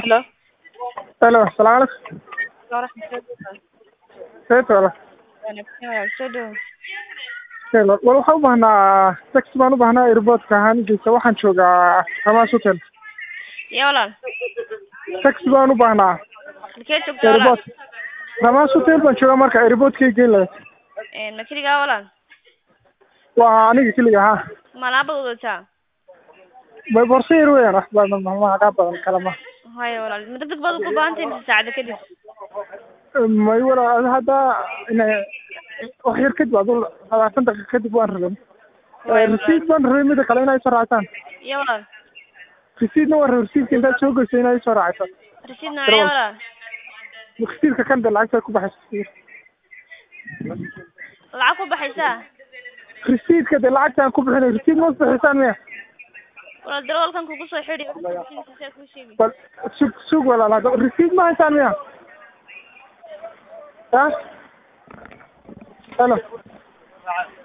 Hello. Hello, السلام عليكم. ورحمة الله وبركاته. كيف والله؟ أنا بخير. شو دو؟ والله waxaan u baahnaa taxi baan u baahnaa airport-ka ahaantiisa waxaan joogaa Hamas Hotel. يا ولد. Taxi baan u baahnaa الكيت شو airport. ولد؟ Hamas Hotel baan joogaa marka airport-kay geyn lahayd. ما كذي قا ولد. Waa aniga kaliya ha. ما لابد وذا. Way boorso yar weeyaan wax badan ma ka badan kala ma. هاي ولد. متى تقبض كوبان أنت ساعدك كده. May wala hadda ina wax yar kadib adul 20 daqiiqo kadib waan rabay. Receipt baan rabay mid kale inay soo raacaan. يا ولد. Receipt waa receipt inta soo goysay inay soo raacaan. رشيد نوع يا ولد. Receipt-ka kan lacagta ku baxay. العفو بحساه. Receipt-ka lacagta ku bixinay receipt ma bixisaan miya? ولد دروال كان كوكو صحيح دي. Bal sug walaal hada receipt ma haysan miya? Ha? Hello.